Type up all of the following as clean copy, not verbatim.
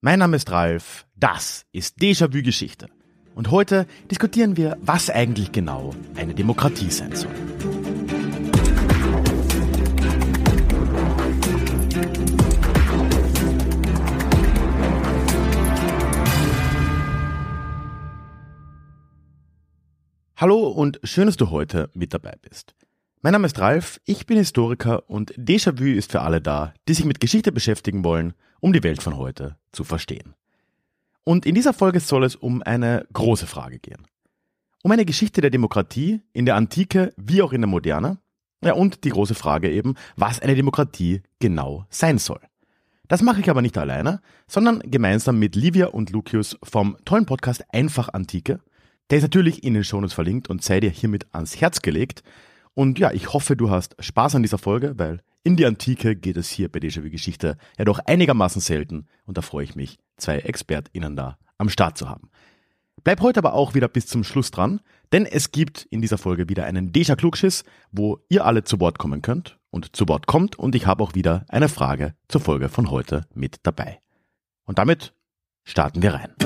Mein Name ist Ralf, das ist Déjà-vu Geschichte. Und heute diskutieren wir, was eigentlich genau eine Demokratie sein soll. Hallo und schön, dass du heute mit dabei bist. Mein Name ist Ralf, ich bin Historiker und Déjà-vu ist für alle da, die sich mit Geschichte beschäftigen wollen, um die Welt von heute zu verstehen. Und in dieser Folge soll es um eine große Frage gehen. Um eine Geschichte der Demokratie in der Antike wie auch in der Moderne. Ja, und die große Frage eben, was eine Demokratie genau sein soll. Das mache ich aber nicht alleine, sondern gemeinsam mit Livia und Lucius vom tollen Podcast Einfach Antike. Der ist natürlich in den Shownotes verlinkt und sei dir hiermit ans Herz gelegt. Und ja, ich hoffe, du hast Spaß an dieser Folge, weil in die Antike geht es hier bei Déjà-vu Geschichte ja doch einigermaßen selten und da freue ich mich, 2 ExpertInnen da am Start zu haben. Bleib heute aber auch wieder bis zum Schluss dran, denn es gibt in dieser Folge wieder einen Déjà-Klugschiss, wo ihr alle zu Wort kommen könnt und zu Wort kommt und ich habe auch wieder eine Frage zur Folge von heute mit dabei. Und damit starten wir rein.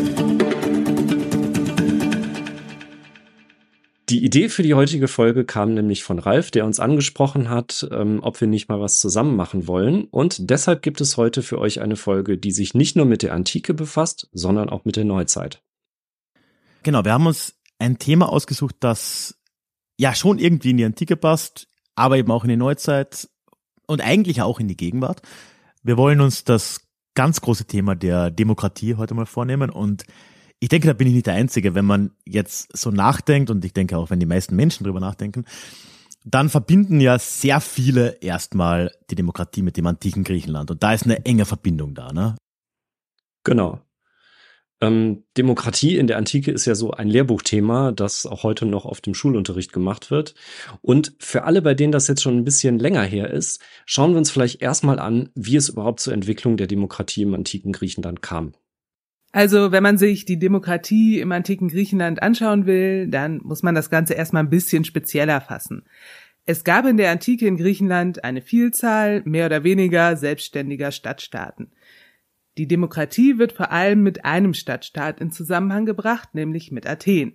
Die Idee für die heutige Folge kam nämlich von Ralf, der uns angesprochen hat, ob wir nicht mal was zusammen machen wollen. Und deshalb gibt es heute für euch eine Folge, die sich nicht nur mit der Antike befasst, sondern auch mit der Neuzeit. Genau, wir haben uns ein Thema ausgesucht, das ja schon irgendwie in die Antike passt, aber eben auch in die Neuzeit und eigentlich auch in die Gegenwart. Wir wollen uns das ganz große Thema der Demokratie heute mal vornehmen und ich denke, da bin ich nicht der Einzige, wenn man jetzt so nachdenkt und ich denke auch, wenn die meisten Menschen drüber nachdenken, dann verbinden ja sehr viele erstmal die Demokratie mit dem antiken Griechenland und da ist eine enge Verbindung da, ne? Genau. Demokratie in der Antike ist ja so ein Lehrbuchthema, das auch heute noch auf dem Schulunterricht gemacht wird. Und für alle, bei denen das jetzt schon ein bisschen länger her ist, schauen wir uns vielleicht erstmal an, wie es überhaupt zur Entwicklung der Demokratie im antiken Griechenland kam. Also, wenn man sich die Demokratie im antiken Griechenland anschauen will, dann muss man das Ganze erstmal ein bisschen spezieller fassen. Es gab in der Antike in Griechenland eine Vielzahl mehr oder weniger selbstständiger Stadtstaaten. Die Demokratie wird vor allem mit einem Stadtstaat in Zusammenhang gebracht, nämlich mit Athen.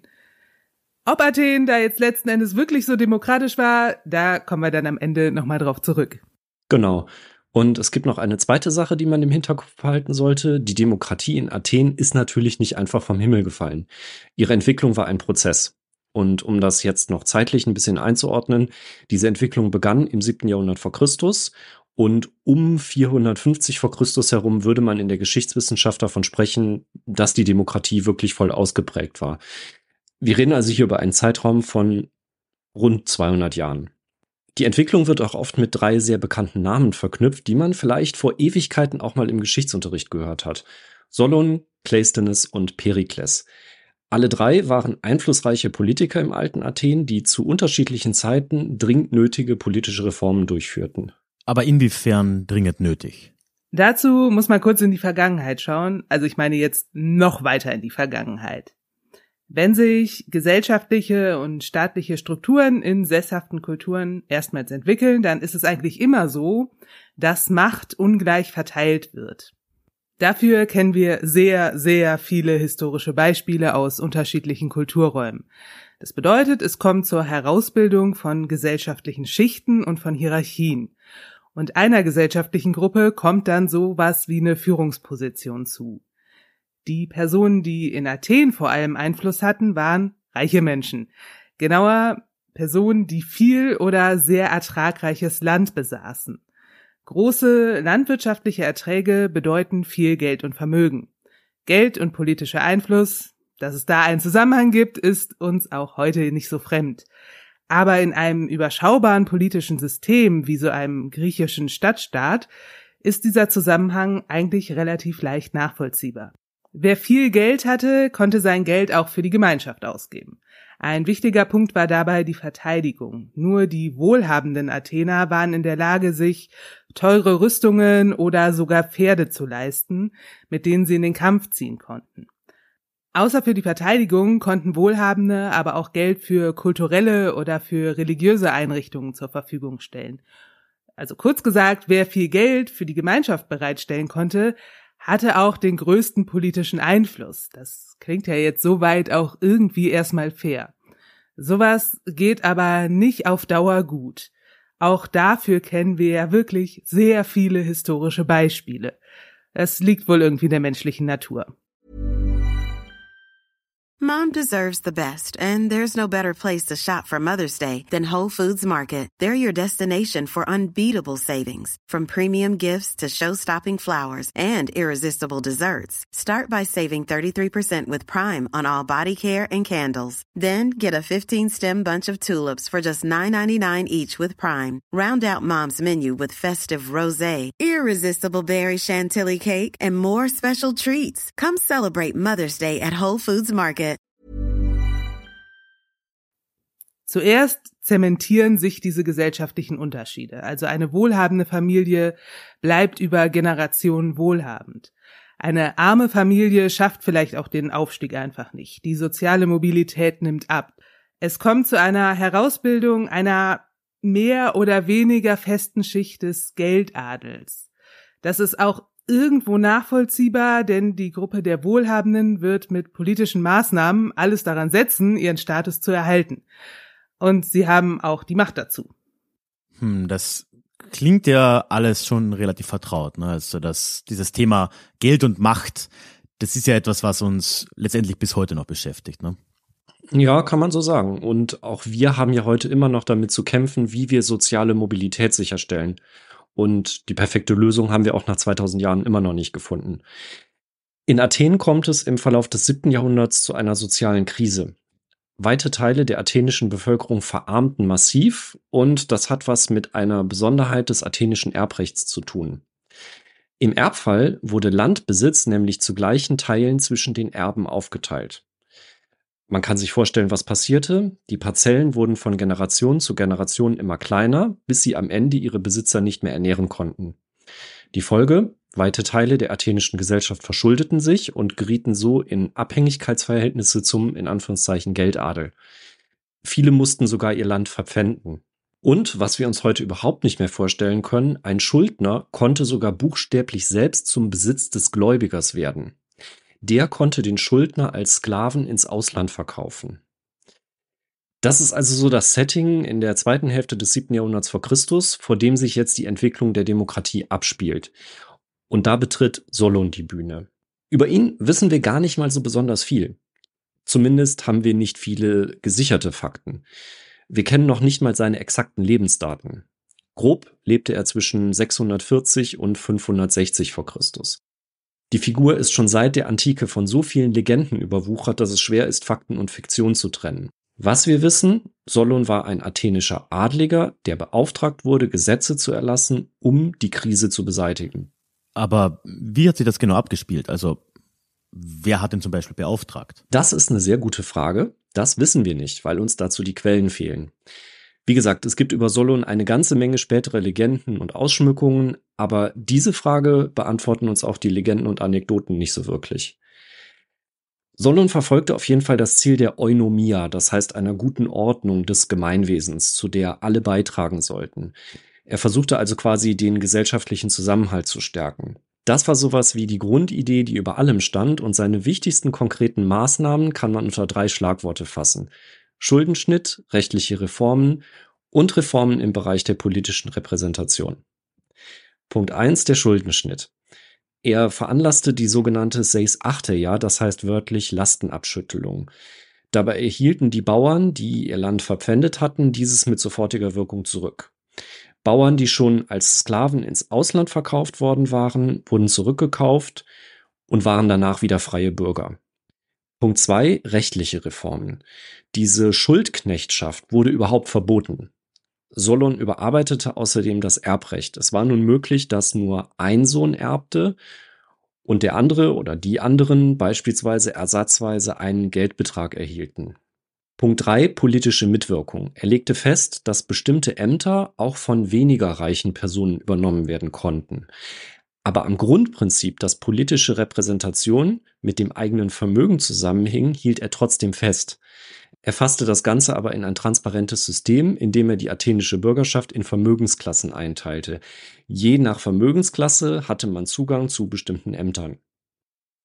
Ob Athen da jetzt letzten Endes wirklich so demokratisch war, da kommen wir dann am Ende nochmal drauf zurück. Genau. Und es gibt noch eine zweite Sache, die man im Hinterkopf behalten sollte. Die Demokratie in Athen ist natürlich nicht einfach vom Himmel gefallen. Ihre Entwicklung war ein Prozess. Und um das jetzt noch zeitlich ein bisschen einzuordnen, diese Entwicklung begann im 7. Jahrhundert vor Christus und um 450 vor Christus herum würde man in der Geschichtswissenschaft davon sprechen, dass die Demokratie wirklich voll ausgeprägt war. Wir reden also hier über einen Zeitraum von rund 200 Jahren. Die Entwicklung wird auch oft mit 3 sehr bekannten Namen verknüpft, die man vielleicht vor Ewigkeiten auch mal im Geschichtsunterricht gehört hat. Solon, Cleisthenes und Perikles. Alle 3 waren einflussreiche Politiker im alten Athen, die zu unterschiedlichen Zeiten dringend nötige politische Reformen durchführten. Aber inwiefern dringend nötig? Dazu muss man kurz in die Vergangenheit schauen, also ich meine jetzt noch weiter in die Vergangenheit. Wenn sich gesellschaftliche und staatliche Strukturen in sesshaften Kulturen erstmals entwickeln, dann ist es eigentlich immer so, dass Macht ungleich verteilt wird. Dafür kennen wir sehr, sehr viele historische Beispiele aus unterschiedlichen Kulturräumen. Das bedeutet, es kommt zur Herausbildung von gesellschaftlichen Schichten und von Hierarchien. Und einer gesellschaftlichen Gruppe kommt dann sowas wie eine Führungsposition zu. Die Personen, die in Athen vor allem Einfluss hatten, waren reiche Menschen. Genauer, Personen, die viel oder sehr ertragreiches Land besaßen. Große landwirtschaftliche Erträge bedeuten viel Geld und Vermögen. Geld und politischer Einfluss, dass es da einen Zusammenhang gibt, ist uns auch heute nicht so fremd. Aber in einem überschaubaren politischen System wie so einem griechischen Stadtstaat ist dieser Zusammenhang eigentlich relativ leicht nachvollziehbar. Wer viel Geld hatte, konnte sein Geld auch für die Gemeinschaft ausgeben. Ein wichtiger Punkt war dabei die Verteidigung. Nur die wohlhabenden Athener waren in der Lage, sich teure Rüstungen oder sogar Pferde zu leisten, mit denen sie in den Kampf ziehen konnten. Außer für die Verteidigung konnten Wohlhabende aber auch Geld für kulturelle oder für religiöse Einrichtungen zur Verfügung stellen. Also kurz gesagt, wer viel Geld für die Gemeinschaft bereitstellen konnte, hatte auch den größten politischen Einfluss. Das klingt ja jetzt soweit auch irgendwie erstmal fair. Sowas geht aber nicht auf Dauer gut. Auch dafür kennen wir ja wirklich sehr viele historische Beispiele. Es liegt wohl irgendwie in der menschlichen Natur. Mom deserves the best, and there's no better place to shop for Mother's Day than Whole Foods Market. They're your destination for unbeatable savings, from premium gifts to show-stopping flowers and irresistible desserts. Start by saving 33% with Prime on all body care and candles. Then get a 15-stem bunch of tulips for just $9.99 each with Prime. Round out Mom's menu with festive rosé, irresistible berry chantilly cake, and more special treats. Come celebrate Mother's Day at Whole Foods Market. Zuerst zementieren sich diese gesellschaftlichen Unterschiede. Also eine wohlhabende Familie bleibt über Generationen wohlhabend. Eine arme Familie schafft vielleicht auch den Aufstieg einfach nicht. Die soziale Mobilität nimmt ab. Es kommt zu einer Herausbildung einer mehr oder weniger festen Schicht des Geldadels. Das ist auch irgendwo nachvollziehbar, denn die Gruppe der Wohlhabenden wird mit politischen Maßnahmen alles daran setzen, ihren Status zu erhalten. Und sie haben auch die Macht dazu. Das klingt ja alles schon relativ vertraut, ne? Also dieses Thema Geld und Macht, das ist ja etwas, was uns letztendlich bis heute noch beschäftigt, ne? Ja, kann man so sagen. Und auch wir haben ja heute immer noch damit zu kämpfen, wie wir soziale Mobilität sicherstellen. Und die perfekte Lösung haben wir auch nach 2000 Jahren immer noch nicht gefunden. In Athen kommt es im Verlauf des 7. Jahrhunderts zu einer sozialen Krise. Weite Teile der athenischen Bevölkerung verarmten massiv und das hat was mit einer Besonderheit des athenischen Erbrechts zu tun. Im Erbfall wurde Landbesitz nämlich zu gleichen Teilen zwischen den Erben aufgeteilt. Man kann sich vorstellen, was passierte. Die Parzellen wurden von Generation zu Generation immer kleiner, bis sie am Ende ihre Besitzer nicht mehr ernähren konnten. Die Folge: Weite Teile der athenischen Gesellschaft verschuldeten sich und gerieten so in Abhängigkeitsverhältnisse zum, in Anführungszeichen, Geldadel. Viele mussten sogar ihr Land verpfänden. Und, was wir uns heute überhaupt nicht mehr vorstellen können, ein Schuldner konnte sogar buchstäblich selbst zum Besitz des Gläubigers werden. Der konnte den Schuldner als Sklaven ins Ausland verkaufen. Das ist also so das Setting in der zweiten Hälfte des 7. Jahrhunderts vor Christus, vor dem sich jetzt die Entwicklung der Demokratie abspielt. Und da betritt Solon die Bühne. Über ihn wissen wir gar nicht mal so besonders viel. Zumindest haben wir nicht viele gesicherte Fakten. Wir kennen noch nicht mal seine exakten Lebensdaten. Grob lebte er zwischen 640 und 560 vor Christus. Die Figur ist schon seit der Antike von so vielen Legenden überwuchert, dass es schwer ist, Fakten und Fiktion zu trennen. Was wir wissen: Solon war ein athenischer Adliger, der beauftragt wurde, Gesetze zu erlassen, um die Krise zu beseitigen. Aber wie hat sich das genau abgespielt? Also, wer hat ihn zum Beispiel beauftragt? Das ist eine sehr gute Frage. Das wissen wir nicht, weil uns dazu die Quellen fehlen. Wie gesagt, es gibt über Solon eine ganze Menge spätere Legenden und Ausschmückungen, aber diese Frage beantworten uns auch die Legenden und Anekdoten nicht so wirklich. Solon verfolgte auf jeden Fall das Ziel der Eunomia, das heißt einer guten Ordnung des Gemeinwesens, zu der alle beitragen sollten. Er versuchte also quasi, den gesellschaftlichen Zusammenhalt zu stärken. Das war sowas wie die Grundidee, die über allem stand, und seine wichtigsten konkreten Maßnahmen kann man unter 3 Schlagworte fassen: Schuldenschnitt, rechtliche Reformen und Reformen im Bereich der politischen Repräsentation. Punkt 1, der Schuldenschnitt. Er veranlasste die sogenannte seis achteia, das heißt wörtlich Lastenabschüttelung. Dabei erhielten die Bauern, die ihr Land verpfändet hatten, dieses mit sofortiger Wirkung zurück. Bauern, die schon als Sklaven ins Ausland verkauft worden waren, wurden zurückgekauft und waren danach wieder freie Bürger. Punkt 2, rechtliche Reformen. Diese Schuldknechtschaft wurde überhaupt verboten. Solon überarbeitete außerdem das Erbrecht. Es war nun möglich, dass nur ein Sohn erbte und der andere oder die anderen beispielsweise ersatzweise einen Geldbetrag erhielten. Punkt 3, politische Mitwirkung. Er legte fest, dass bestimmte Ämter auch von weniger reichen Personen übernommen werden konnten. Aber am Grundprinzip, dass politische Repräsentation mit dem eigenen Vermögen zusammenhing, hielt er trotzdem fest. Er fasste das Ganze aber in ein transparentes System, in dem er die athenische Bürgerschaft in Vermögensklassen einteilte. Je nach Vermögensklasse hatte man Zugang zu bestimmten Ämtern.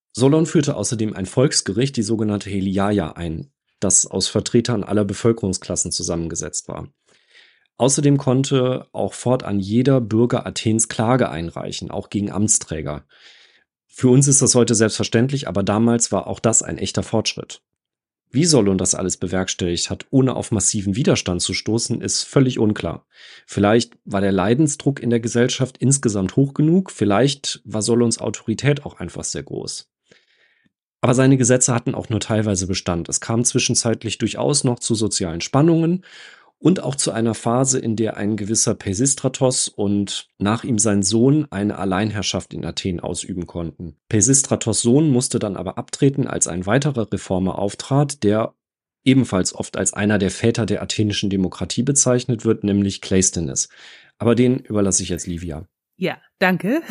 Solon führte außerdem ein Volksgericht, die sogenannte Heliaia, ein, das aus Vertretern aller Bevölkerungsklassen zusammengesetzt war. Außerdem konnte auch fortan jeder Bürger Athens Klage einreichen, auch gegen Amtsträger. Für uns ist das heute selbstverständlich, aber damals war auch das ein echter Fortschritt. Wie Solon das alles bewerkstelligt hat, ohne auf massiven Widerstand zu stoßen, ist völlig unklar. Vielleicht war der Leidensdruck in der Gesellschaft insgesamt hoch genug, vielleicht war Solons Autorität auch einfach sehr groß. Aber seine Gesetze hatten auch nur teilweise Bestand. Es kam zwischenzeitlich durchaus noch zu sozialen Spannungen und auch zu einer Phase, in der ein gewisser Pisistratos und nach ihm sein Sohn eine Alleinherrschaft in Athen ausüben konnten. Pisistratos' Sohn musste dann aber abtreten, als ein weiterer Reformer auftrat, der ebenfalls oft als einer der Väter der athenischen Demokratie bezeichnet wird, nämlich Cleisthenes. Aber den überlasse ich jetzt Livia. Ja, danke.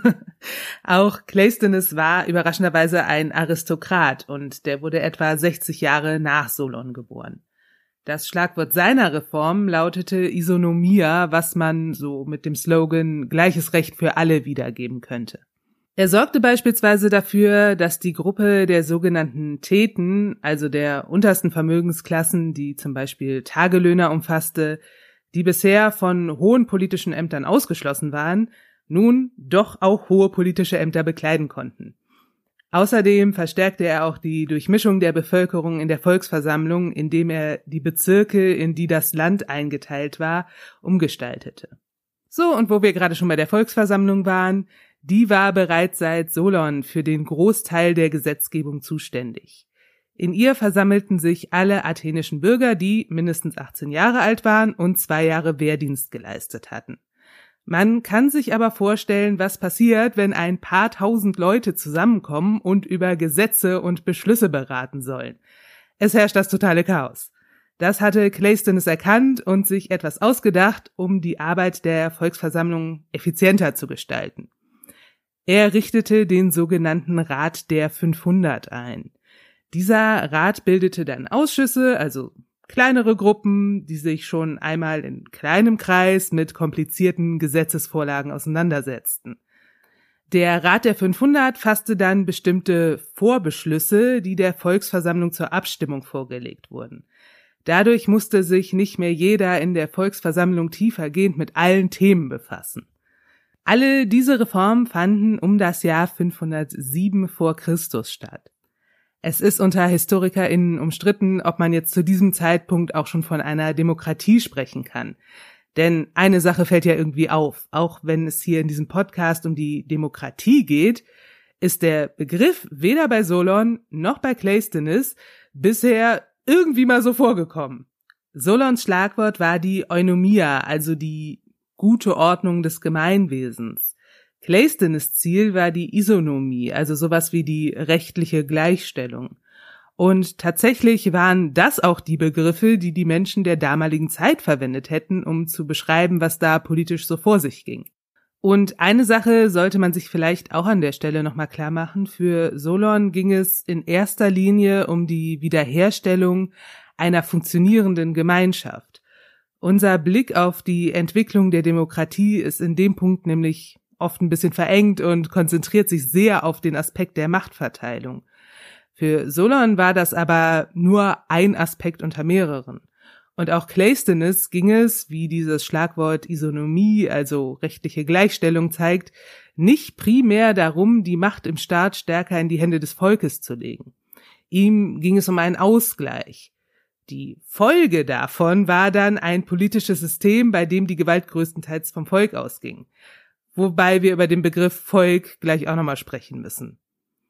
Auch Cleisthenes war überraschenderweise ein Aristokrat und der wurde etwa 60 Jahre nach Solon geboren. Das Schlagwort seiner Reform lautete Isonomia, was man so mit dem Slogan Gleiches Recht für alle wiedergeben könnte. Er sorgte beispielsweise dafür, dass die Gruppe der sogenannten Theten, also der untersten Vermögensklassen, die zum Beispiel Tagelöhner umfasste, die bisher von hohen politischen Ämtern ausgeschlossen waren, nun doch auch hohe politische Ämter bekleiden konnten. Außerdem verstärkte er auch die Durchmischung der Bevölkerung in der Volksversammlung, indem er die Bezirke, in die das Land eingeteilt war, umgestaltete. So, und wo wir gerade schon bei der Volksversammlung waren, die war bereits seit Solon für den Großteil der Gesetzgebung zuständig. In ihr versammelten sich alle athenischen Bürger, die mindestens 18 Jahre alt waren und 2 Jahre Wehrdienst geleistet hatten. Man kann sich aber vorstellen, was passiert, wenn ein paar tausend Leute zusammenkommen und über Gesetze und Beschlüsse beraten sollen. Es herrscht das totale Chaos. Das hatte Cleisthenes erkannt und sich etwas ausgedacht, um die Arbeit der Volksversammlung effizienter zu gestalten. Er richtete den sogenannten Rat der 500 ein. Dieser Rat bildete dann Ausschüsse, also kleinere Gruppen, die sich schon einmal in kleinem Kreis mit komplizierten Gesetzesvorlagen auseinandersetzten. Der Rat der 500 fasste dann bestimmte Vorbeschlüsse, die der Volksversammlung zur Abstimmung vorgelegt wurden. Dadurch musste sich nicht mehr jeder in der Volksversammlung tiefergehend mit allen Themen befassen. Alle diese Reformen fanden um das Jahr 507 vor Christus statt. Es ist unter HistorikerInnen umstritten, ob man jetzt zu diesem Zeitpunkt auch schon von einer Demokratie sprechen kann. Denn eine Sache fällt ja irgendwie auf. Auch wenn es hier in diesem Podcast um die Demokratie geht, ist der Begriff weder bei Solon noch bei Cleisthenes bisher irgendwie mal so vorgekommen. Solons Schlagwort war die Eunomia, also die gute Ordnung des Gemeinwesens. Cleisthenes Ziel war die Isonomie, also sowas wie die rechtliche Gleichstellung. Und tatsächlich waren das auch die Begriffe, die die Menschen der damaligen Zeit verwendet hätten, um zu beschreiben, was da politisch so vor sich ging. Und eine Sache sollte man sich vielleicht auch an der Stelle nochmal klar machen. Für Solon ging es in erster Linie um die Wiederherstellung einer funktionierenden Gemeinschaft. Unser Blick auf die Entwicklung der Demokratie ist in dem Punkt nämlich oft ein bisschen verengt und konzentriert sich sehr auf den Aspekt der Machtverteilung. Für Solon war das aber nur ein Aspekt unter mehreren. Und auch Cleisthenes ging es, wie dieses Schlagwort Isonomie, also rechtliche Gleichstellung zeigt, nicht primär darum, die Macht im Staat stärker in die Hände des Volkes zu legen. Ihm ging es um einen Ausgleich. Die Folge davon war dann ein politisches System, bei dem die Gewalt größtenteils vom Volk ausging. Wobei wir über den Begriff Volk gleich auch nochmal sprechen müssen.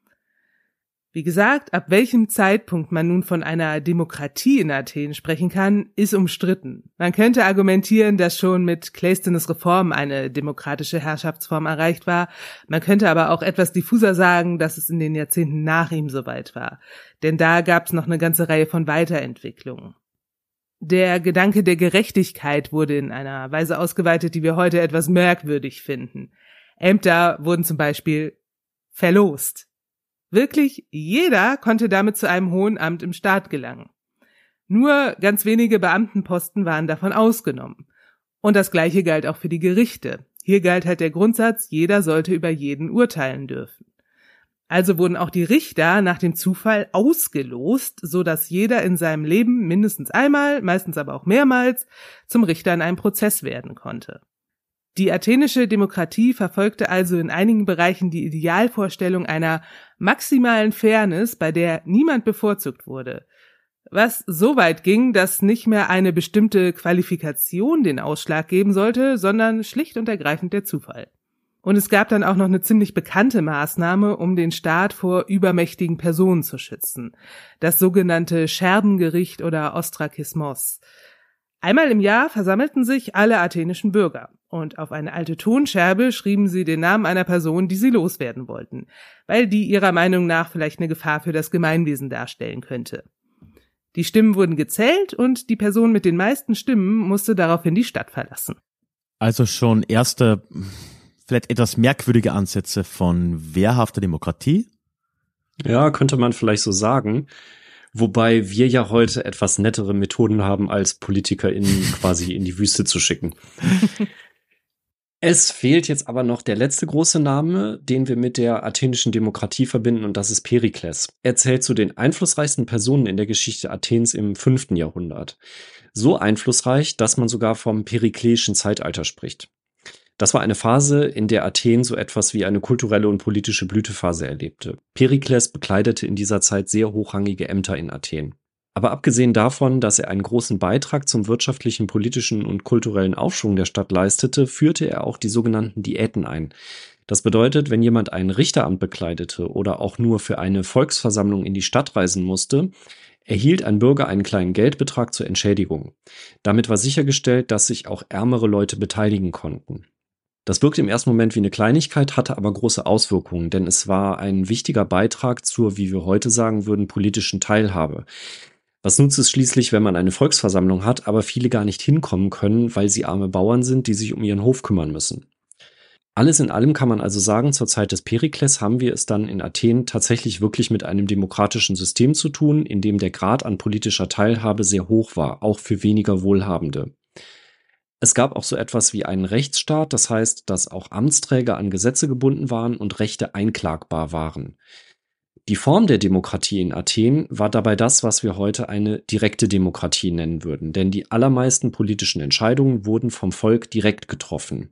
Wie gesagt, ab welchem Zeitpunkt man nun von einer Demokratie in Athen sprechen kann, ist umstritten. Man könnte argumentieren, dass schon mit Cleisthenes Reform eine demokratische Herrschaftsform erreicht war. Man könnte aber auch etwas diffuser sagen, dass es in den Jahrzehnten nach ihm soweit war. Denn da gab es noch eine ganze Reihe von Weiterentwicklungen. Der Gedanke der Gerechtigkeit wurde in einer Weise ausgeweitet, die wir heute etwas merkwürdig finden. Ämter wurden zum Beispiel verlost. Wirklich jeder konnte damit zu einem hohen Amt im Staat gelangen. Nur ganz wenige Beamtenposten waren davon ausgenommen. Und das Gleiche galt auch für die Gerichte. Hier galt halt der Grundsatz, jeder sollte über jeden urteilen dürfen. Also wurden auch die Richter nach dem Zufall ausgelost, so dass jeder in seinem Leben mindestens einmal, meistens aber auch mehrmals, zum Richter in einem Prozess werden konnte. Die athenische Demokratie verfolgte also in einigen Bereichen die Idealvorstellung einer maximalen Fairness, bei der niemand bevorzugt wurde. Was so weit ging, dass nicht mehr eine bestimmte Qualifikation den Ausschlag geben sollte, sondern schlicht und ergreifend der Zufall. Und es gab dann auch noch eine ziemlich bekannte Maßnahme, um den Staat vor übermächtigen Personen zu schützen. Das sogenannte Scherbengericht oder Ostrakismos. Einmal im Jahr versammelten sich alle athenischen Bürger und auf eine alte Tonscherbe schrieben sie den Namen einer Person, die sie loswerden wollten, weil die ihrer Meinung nach vielleicht eine Gefahr für das Gemeinwesen darstellen könnte. Die Stimmen wurden gezählt und die Person mit den meisten Stimmen musste daraufhin die Stadt verlassen. Also schon erste, vielleicht etwas merkwürdige Ansätze von wehrhafter Demokratie? Ja, könnte man vielleicht so sagen. Wobei wir ja heute etwas nettere Methoden haben, als PolitikerInnen quasi in die Wüste zu schicken. Es fehlt jetzt aber noch der letzte große Name, den wir mit der athenischen Demokratie verbinden, und das ist Perikles. Er zählt zu den einflussreichsten Personen in der Geschichte Athens im 5. Jahrhundert. So einflussreich, dass man sogar vom perikleischen Zeitalter spricht. Das war eine Phase, in der Athen so etwas wie eine kulturelle und politische Blütephase erlebte. Perikles bekleidete in dieser Zeit sehr hochrangige Ämter in Athen. Aber abgesehen davon, dass er einen großen Beitrag zum wirtschaftlichen, politischen und kulturellen Aufschwung der Stadt leistete, führte er auch die sogenannten Diäten ein. Das bedeutet, wenn jemand ein Richteramt bekleidete oder auch nur für eine Volksversammlung in die Stadt reisen musste, erhielt ein Bürger einen kleinen Geldbetrag zur Entschädigung. Damit war sichergestellt, dass sich auch ärmere Leute beteiligen konnten. Das wirkte im ersten Moment wie eine Kleinigkeit, hatte aber große Auswirkungen, denn es war ein wichtiger Beitrag zur, wie wir heute sagen würden, politischen Teilhabe. Was nutzt es schließlich, wenn man eine Volksversammlung hat, aber viele gar nicht hinkommen können, weil sie arme Bauern sind, die sich um ihren Hof kümmern müssen? Alles in allem kann man also sagen, zur Zeit des Perikles haben wir es dann in Athen tatsächlich wirklich mit einem demokratischen System zu tun, in dem der Grad an politischer Teilhabe sehr hoch war, auch für weniger Wohlhabende. Es gab auch so etwas wie einen Rechtsstaat, das heißt, dass auch Amtsträger an Gesetze gebunden waren und Rechte einklagbar waren. Die Form der Demokratie in Athen war dabei das, was wir heute eine direkte Demokratie nennen würden, denn die allermeisten politischen Entscheidungen wurden vom Volk direkt getroffen.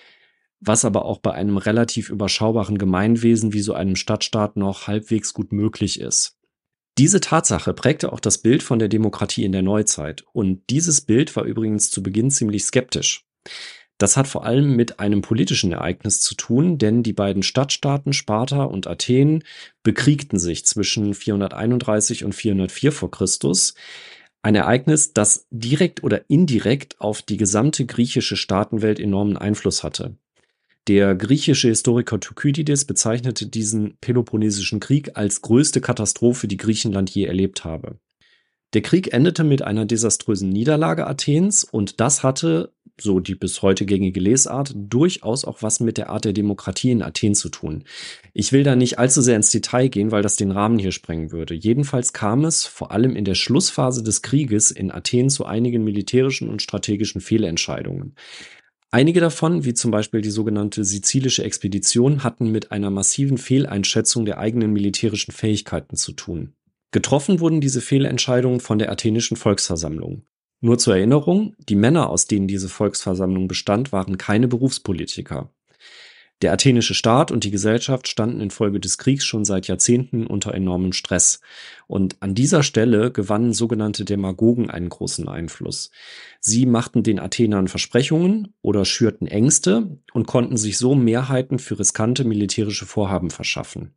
Was aber auch bei einem relativ überschaubaren Gemeinwesen wie so einem Stadtstaat noch halbwegs gut möglich ist. Diese Tatsache prägte auch das Bild von der Demokratie in der Neuzeit, und dieses Bild war übrigens zu Beginn ziemlich skeptisch. Das hat vor allem mit einem politischen Ereignis zu tun, denn die beiden Stadtstaaten Sparta und Athen bekriegten sich zwischen 431 und 404 vor Christus. Ein Ereignis, das direkt oder indirekt auf die gesamte griechische Staatenwelt enormen Einfluss hatte. Der griechische Historiker Thukydides bezeichnete diesen Peloponnesischen Krieg als größte Katastrophe, die Griechenland je erlebt habe. Der Krieg endete mit einer desaströsen Niederlage Athens, und das hatte, so die bis heute gängige Lesart, durchaus auch was mit der Art der Demokratie in Athen zu tun. Ich will da nicht allzu sehr ins Detail gehen, weil das den Rahmen hier sprengen würde. Jedenfalls kam es vor allem in der Schlussphase des Krieges in Athen zu einigen militärischen und strategischen Fehlentscheidungen. Einige davon, wie zum Beispiel die sogenannte Sizilische Expedition, hatten mit einer massiven Fehleinschätzung der eigenen militärischen Fähigkeiten zu tun. Getroffen wurden diese Fehlentscheidungen von der athenischen Volksversammlung. Nur zur Erinnerung, die Männer, aus denen diese Volksversammlung bestand, waren keine Berufspolitiker. Der athenische Staat und die Gesellschaft standen infolge des Kriegs schon seit Jahrzehnten unter enormem Stress. Und an dieser Stelle gewannen sogenannte Demagogen einen großen Einfluss. Sie machten den Athenern Versprechungen oder schürten Ängste und konnten sich so Mehrheiten für riskante militärische Vorhaben verschaffen.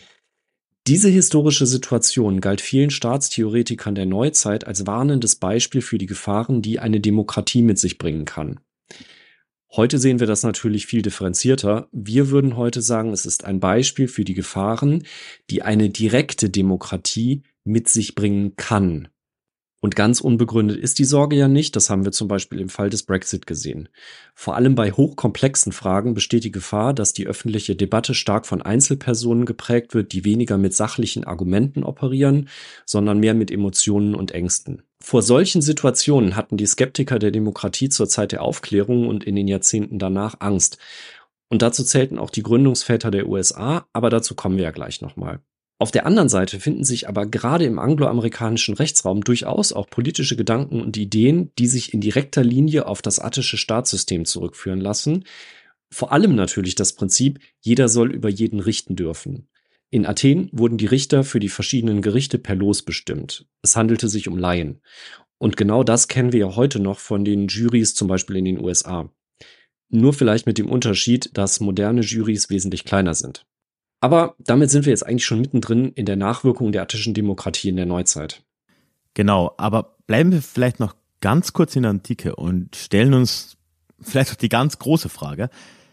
Diese historische Situation galt vielen Staatstheoretikern der Neuzeit als warnendes Beispiel für die Gefahren, die eine Demokratie mit sich bringen kann. Heute sehen wir das natürlich viel differenzierter. Wir würden heute sagen, es ist ein Beispiel für die Gefahren, die eine direkte Demokratie mit sich bringen kann. Und ganz unbegründet ist die Sorge ja nicht, das haben wir zum Beispiel im Fall des Brexit gesehen. Vor allem bei hochkomplexen Fragen besteht die Gefahr, dass die öffentliche Debatte stark von Einzelpersonen geprägt wird, die weniger mit sachlichen Argumenten operieren, sondern mehr mit Emotionen und Ängsten. Vor solchen Situationen hatten die Skeptiker der Demokratie zur Zeit der Aufklärung und in den Jahrzehnten danach Angst. Und dazu zählten auch die Gründungsväter der USA, aber dazu kommen wir ja gleich nochmal. Auf der anderen Seite finden sich aber gerade im angloamerikanischen Rechtsraum durchaus auch politische Gedanken und Ideen, die sich in direkter Linie auf das attische Staatssystem zurückführen lassen. Vor allem natürlich das Prinzip, jeder soll über jeden richten dürfen. In Athen wurden die Richter für die verschiedenen Gerichte per Los bestimmt. Es handelte sich um Laien. Und genau das kennen wir ja heute noch von den Jurys zum Beispiel in den USA. Nur vielleicht mit dem Unterschied, dass moderne Jurys wesentlich kleiner sind. Aber damit sind wir jetzt eigentlich schon mittendrin in der Nachwirkung der attischen Demokratie in der Neuzeit. Genau, aber bleiben wir vielleicht noch ganz kurz in der Antike und stellen uns vielleicht auch die ganz große Frage.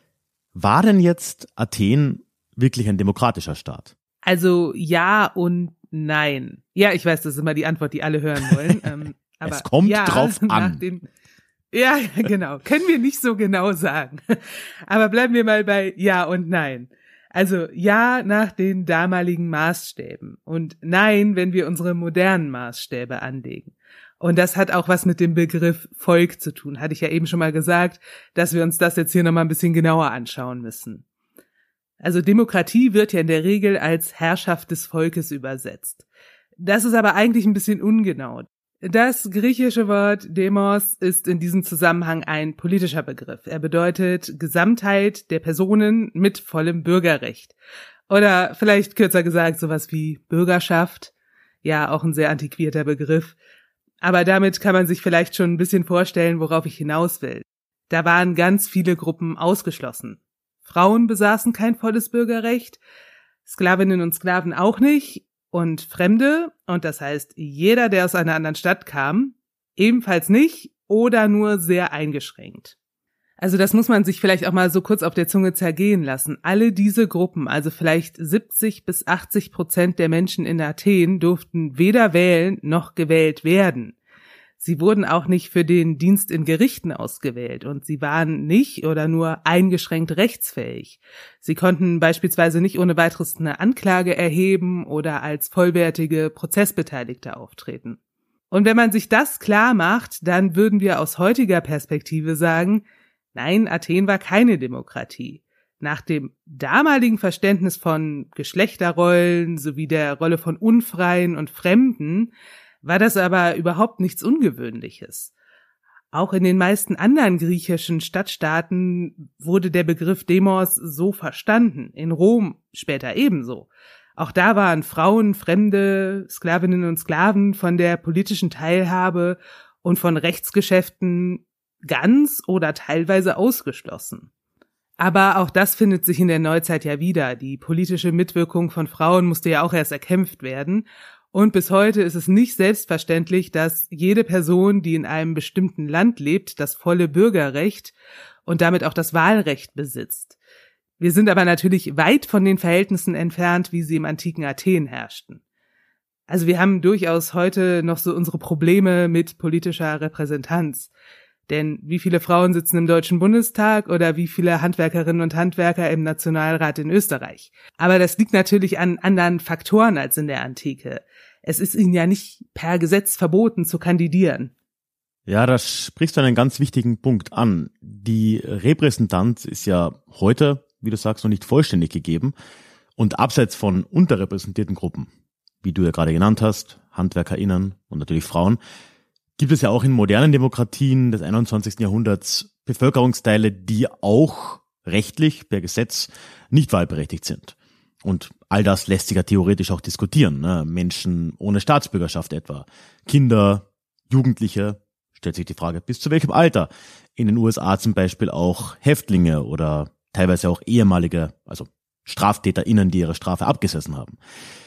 War denn jetzt Athen wirklich ein demokratischer Staat? Also ja und nein. Ja, ich weiß, das ist immer die Antwort, die alle hören wollen. Aber es kommt ja, drauf an. Ja, genau. Können wir nicht so genau sagen. Aber bleiben wir mal bei ja und nein. Also ja nach den damaligen Maßstäben und nein, wenn wir unsere modernen Maßstäbe anlegen. Und das hat auch was mit dem Begriff Volk zu tun. Hatte ich ja eben schon mal gesagt, dass wir uns das jetzt hier nochmal ein bisschen genauer anschauen müssen. Also Demokratie wird ja in der Regel als Herrschaft des Volkes übersetzt. Das ist aber eigentlich ein bisschen ungenau. Das griechische Wort Demos ist in diesem Zusammenhang ein politischer Begriff. Er bedeutet Gesamtheit der Personen mit vollem Bürgerrecht. Oder vielleicht kürzer gesagt sowas wie Bürgerschaft. Ja, auch ein sehr antiquierter Begriff. Aber damit kann man sich vielleicht schon ein bisschen vorstellen, worauf ich hinaus will. Da waren ganz viele Gruppen ausgeschlossen. Frauen besaßen kein volles Bürgerrecht, Sklavinnen und Sklaven auch nicht. Und Fremde, und das heißt jeder, der aus einer anderen Stadt kam, ebenfalls nicht oder nur sehr eingeschränkt. Also das muss man sich vielleicht auch mal so kurz auf der Zunge zergehen lassen. Alle diese Gruppen, also vielleicht 70-80% der Menschen in Athen, durften weder wählen noch gewählt werden. Sie wurden auch nicht für den Dienst in Gerichten ausgewählt und sie waren nicht oder nur eingeschränkt rechtsfähig. Sie konnten beispielsweise nicht ohne weiteres eine Anklage erheben oder als vollwertige Prozessbeteiligte auftreten. Und wenn man sich das klar macht, dann würden wir aus heutiger Perspektive sagen, nein, Athen war keine Demokratie. Nach dem damaligen Verständnis von Geschlechterrollen sowie der Rolle von Unfreien und Fremden war das aber überhaupt nichts Ungewöhnliches. Auch in den meisten anderen griechischen Stadtstaaten wurde der Begriff Demos so verstanden, in Rom später ebenso. Auch da waren Frauen, Fremde, Sklavinnen und Sklaven von der politischen Teilhabe und von Rechtsgeschäften ganz oder teilweise ausgeschlossen. Aber auch das findet sich in der Neuzeit ja wieder. Die politische Mitwirkung von Frauen musste ja auch erst erkämpft werden. Und bis heute ist es nicht selbstverständlich, dass jede Person, die in einem bestimmten Land lebt, das volle Bürgerrecht und damit auch das Wahlrecht besitzt. Wir sind aber natürlich weit von den Verhältnissen entfernt, wie sie im antiken Athen herrschten. Also wir haben durchaus heute noch so unsere Probleme mit politischer Repräsentanz. Denn wie viele Frauen sitzen im Deutschen Bundestag oder wie viele Handwerkerinnen und Handwerker im Nationalrat in Österreich? Aber das liegt natürlich an anderen Faktoren als in der Antike. Es ist ihnen ja nicht per Gesetz verboten zu kandidieren. Ja, da sprichst du einen ganz wichtigen Punkt an. Die Repräsentanz ist ja heute, wie du sagst, noch nicht vollständig gegeben. Und abseits von unterrepräsentierten Gruppen, wie du ja gerade genannt hast, HandwerkerInnen und natürlich Frauen, gibt es ja auch in modernen Demokratien des 21. Jahrhunderts Bevölkerungsteile, die auch rechtlich per Gesetz nicht wahlberechtigt sind. Und all das lässt sich ja theoretisch auch diskutieren. Ne? Menschen ohne Staatsbürgerschaft etwa, Kinder, Jugendliche, stellt sich die Frage, bis zu welchem Alter. In den USA zum Beispiel auch Häftlinge oder teilweise auch ehemalige, also StraftäterInnen, die ihre Strafe abgesessen haben.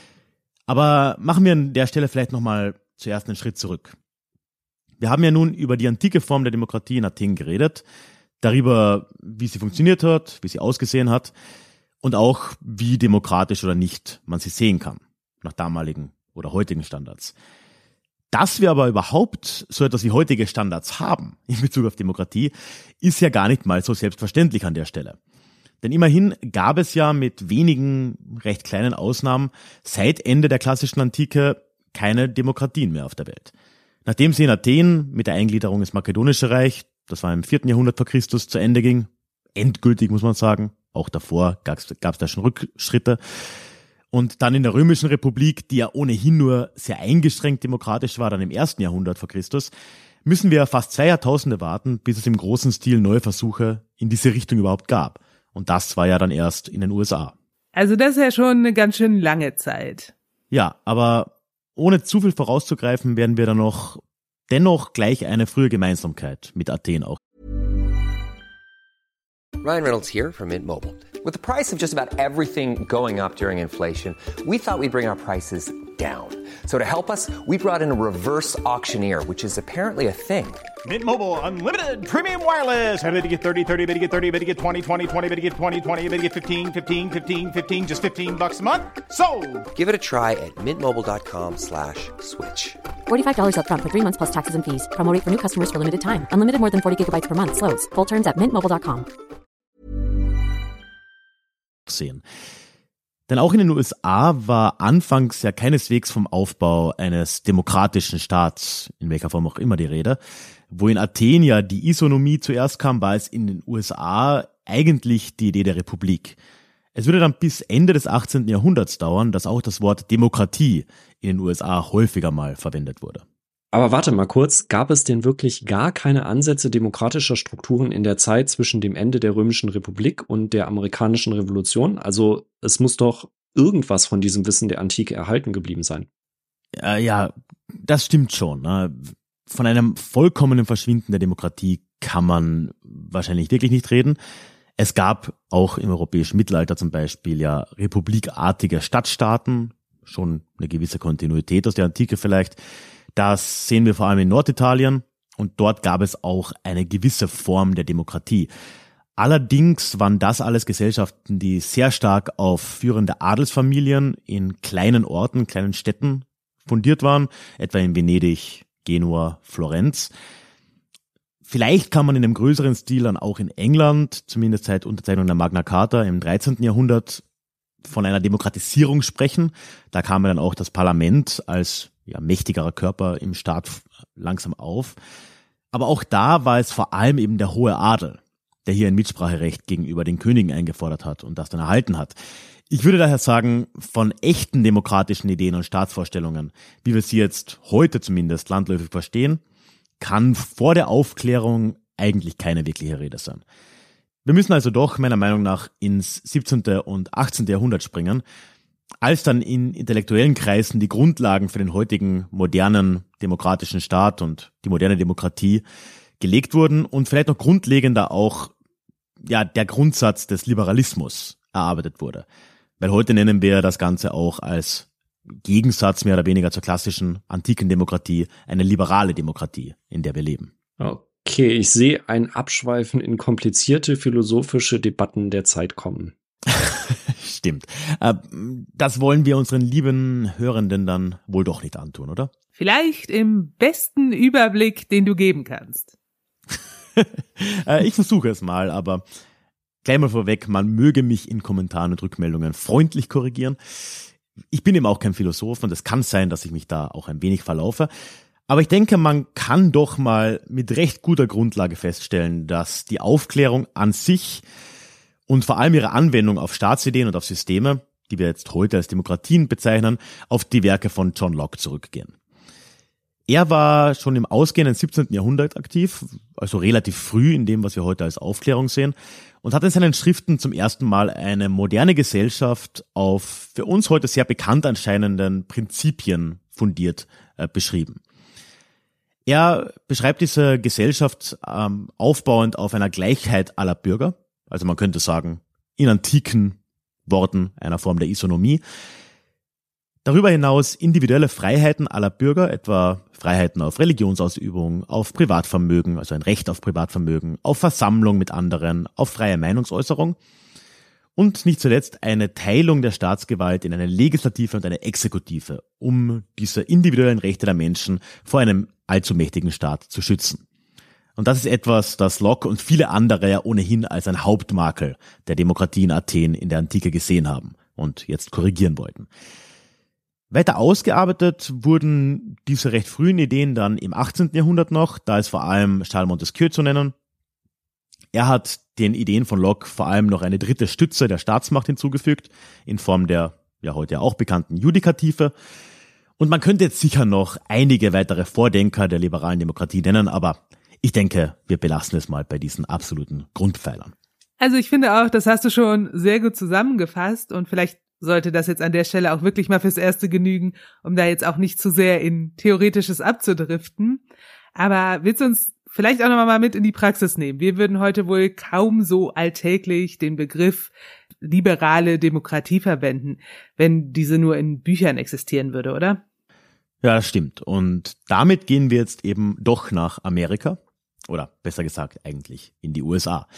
Aber machen wir an der Stelle vielleicht nochmal zuerst einen Schritt zurück. Wir haben ja nun über die antike Form der Demokratie in Athen geredet, darüber, wie sie funktioniert hat, wie sie ausgesehen hat und auch, wie demokratisch oder nicht man sie sehen kann, nach damaligen oder heutigen Standards. Dass wir aber überhaupt so etwas wie heutige Standards haben in Bezug auf Demokratie, ist ja gar nicht mal so selbstverständlich an der Stelle. Denn immerhin gab es ja mit wenigen recht kleinen Ausnahmen seit Ende der klassischen Antike keine Demokratien mehr auf der Welt. Nachdem sie in Athen mit der Eingliederung ins Makedonische Reich, das war im 4. Jahrhundert vor Christus, zu Ende ging, endgültig, muss man sagen. Auch davor gab es da schon Rückschritte. Und dann in der Römischen Republik, die ja ohnehin nur sehr eingeschränkt demokratisch war, dann im 1. Jahrhundert vor Christus, müssen wir fast 2 Jahrtausende warten, bis es im großen Stil neue Versuche in diese Richtung überhaupt gab. Und das war ja dann erst in den USA. Also das ist ja schon eine ganz schön lange Zeit. Ja, aber ohne zu viel vorauszugreifen, werden wir dann dennoch gleich eine frühe Gemeinsamkeit mit Athen auch. Ryan Reynolds here from Mint Mobile. With the price of just about everything going up during inflation, we thought we'd bring our prices down. So to help us, we brought in a reverse auctioneer, which is apparently a thing. Mint Mobile Unlimited Premium Wireless. How to get 30, 30, bit to get 30, bit to get 20, 20, 20, bit to get 20, 20, bit to get 15, 15, 15, 15, just $15 a month? Sold! Give it a try at mintmobile.com/switch. $45 up front for 3 months plus taxes and fees. Promo rate for new customers for limited time. Unlimited more than 40 gigabytes per month. Slows full terms at mintmobile.com. Sehen. Denn auch in den USA war anfangs ja keineswegs vom Aufbau eines demokratischen Staats, in welcher Form auch immer die Rede. Wo in Athen ja die Isonomie zuerst kam, war es in den USA eigentlich die Idee der Republik. Es würde dann bis Ende des 18. Jahrhunderts dauern, dass auch das Wort Demokratie in den USA häufiger mal verwendet wurde. Aber warte mal kurz, gab es denn wirklich gar keine Ansätze demokratischer Strukturen in der Zeit zwischen dem Ende der Römischen Republik und der amerikanischen Revolution? Also es muss doch irgendwas von diesem Wissen der Antike erhalten geblieben sein. Ja, das stimmt schon. Von einem vollkommenen Verschwinden der Demokratie kann man wahrscheinlich wirklich nicht reden. Es gab auch im europäischen Mittelalter zum Beispiel ja republikartige Stadtstaaten, schon eine gewisse Kontinuität aus der Antike vielleicht. Das sehen wir vor allem in Norditalien und dort gab es auch eine gewisse Form der Demokratie. Allerdings waren das alles Gesellschaften, die sehr stark auf führende Adelsfamilien in kleinen Orten, kleinen Städten fundiert waren, etwa in Venedig, Genua, Florenz. Vielleicht kann man in einem größeren Stil dann auch in England, zumindest seit Unterzeichnung der Magna Carta im 13. Jahrhundert, von einer Demokratisierung sprechen. Da kam dann auch das Parlament als mächtigerer Körper im Staat langsam auf. Aber auch da war es vor allem eben der hohe Adel, der hier ein Mitspracherecht gegenüber den Königen eingefordert hat und das dann erhalten hat. Ich würde daher sagen, von echten demokratischen Ideen und Staatsvorstellungen, wie wir sie jetzt heute zumindest landläufig verstehen, kann vor der Aufklärung eigentlich keine wirkliche Rede sein. Wir müssen also doch meiner Meinung nach ins 17. und 18. Jahrhundert springen, als dann in intellektuellen Kreisen die Grundlagen für den heutigen modernen demokratischen Staat und die moderne Demokratie gelegt wurden und vielleicht noch grundlegender auch der Grundsatz des Liberalismus erarbeitet wurde. Weil heute nennen wir das Ganze auch als Gegensatz mehr oder weniger zur klassischen antiken Demokratie eine liberale Demokratie, in der wir leben. Okay, ich sehe ein Abschweifen in komplizierte philosophische Debatten der Zeit kommen. Stimmt. Das wollen wir unseren lieben Hörenden dann wohl doch nicht antun, oder? Vielleicht im besten Überblick, den du geben kannst. Ich versuche es mal, aber gleich mal vorweg, man möge mich in Kommentaren und Rückmeldungen freundlich korrigieren. Ich bin eben auch kein Philosoph und es kann sein, dass ich mich da auch ein wenig verlaufe. Aber ich denke, man kann doch mal mit recht guter Grundlage feststellen, dass die Aufklärung an sich und vor allem ihre Anwendung auf Staatsideen und auf Systeme, die wir jetzt heute als Demokratien bezeichnen, auf die Werke von John Locke zurückgehen. Er war schon im ausgehenden 17. Jahrhundert aktiv, also relativ früh in dem, was wir heute als Aufklärung sehen, und hat in seinen Schriften zum ersten Mal eine moderne Gesellschaft auf für uns heute sehr bekannt anscheinenden Prinzipien fundiert beschrieben. Er beschreibt diese Gesellschaft aufbauend auf einer Gleichheit aller Bürger, also man könnte sagen, in antiken Worten einer Form der Isonomie. Darüber hinaus individuelle Freiheiten aller Bürger, etwa Freiheiten auf Religionsausübung, auf Privatvermögen, also ein Recht auf Privatvermögen, auf Versammlung mit anderen, auf freie Meinungsäußerung und nicht zuletzt eine Teilung der Staatsgewalt in eine Legislative und eine Exekutive, um diese individuellen Rechte der Menschen vor einem allzu mächtigen Staat zu schützen. Und das ist etwas, das Locke und viele andere ja ohnehin als ein Hauptmakel der Demokratie in Athen in der Antike gesehen haben und jetzt korrigieren wollten. Weiter ausgearbeitet wurden diese recht frühen Ideen dann im 18. Jahrhundert noch, da ist vor allem Charles Montesquieu zu nennen. Er hat den Ideen von Locke vor allem noch eine dritte Stütze der Staatsmacht hinzugefügt, in Form der ja heute ja auch bekannten Judikative. Und man könnte jetzt sicher noch einige weitere Vordenker der liberalen Demokratie nennen, aber ich denke, wir belassen es mal bei diesen absoluten Grundpfeilern. Also ich finde auch, das hast du schon sehr gut zusammengefasst und vielleicht sollte das jetzt an der Stelle auch wirklich mal fürs Erste genügen, um da jetzt auch nicht zu sehr in Theoretisches abzudriften. Aber willst du uns vielleicht auch noch mal mit in die Praxis nehmen? Wir würden heute wohl kaum so alltäglich den Begriff liberale Demokratie verwenden, wenn diese nur in Büchern existieren würde, oder? Ja, das stimmt. Und damit gehen wir jetzt eben doch nach Amerika. Oder besser gesagt eigentlich in die USA.